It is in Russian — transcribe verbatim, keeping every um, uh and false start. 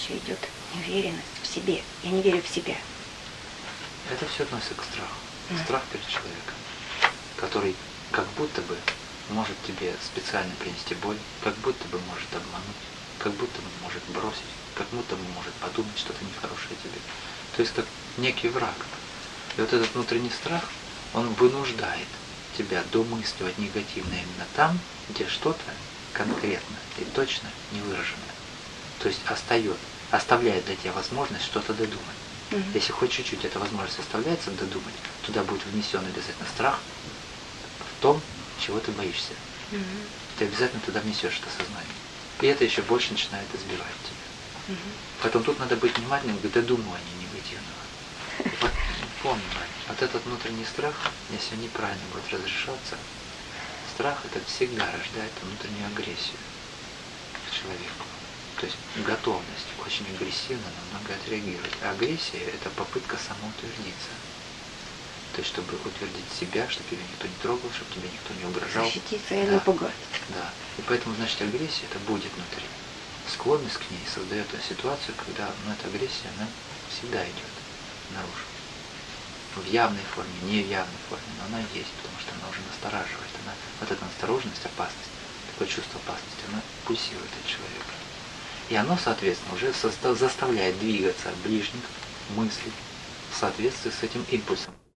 Дальше идет неуверенность в себе. Я не верю в себя. Это все относится к страху. Mm. Страх перед человеком, который как будто бы может тебе специально принести боль, как будто бы может обмануть, как будто бы может бросить, как будто бы может подумать что-то нехорошее тебе. То есть как некий враг. И вот этот внутренний страх, он вынуждает тебя домысливать негативно именно там, где что-то конкретно и точно не выражено. То есть остает, оставляет для тебя возможность что-то додумать. Mm-hmm. Если хоть чуть-чуть эта возможность оставляется додумать, туда будет внесен обязательно страх в том, чего ты боишься. Mm-hmm. Ты обязательно туда внесешь это сознание. И это еще больше начинает избивать тебя. Mm-hmm. Поэтому тут надо быть внимательным к додумыванию негативного. Вот, помни, вот этот внутренний страх, если он неправильно будет разрешаться, страх это всегда рождает внутреннюю агрессию к человеку. То есть готовность очень агрессивно на многое отреагировать. А агрессия – это попытка самоутвердиться. То есть, чтобы утвердить себя, чтобы тебя никто не трогал, чтобы тебе никто не угрожал. Защититься и да. напугать. Да. И поэтому, значит, агрессия это будет внутри. Склонность к ней создает эту ситуацию, когда ну, эта агрессия, она всегда идет наружу. В явной форме, не в явной форме, но она есть, потому что она уже настораживает. Она, вот эта настороженность, опасность, такое чувство опасности, она пульсирует от человека. И оно, соответственно, уже заставляет двигаться ближних, мыслей в соответствии с этим импульсом.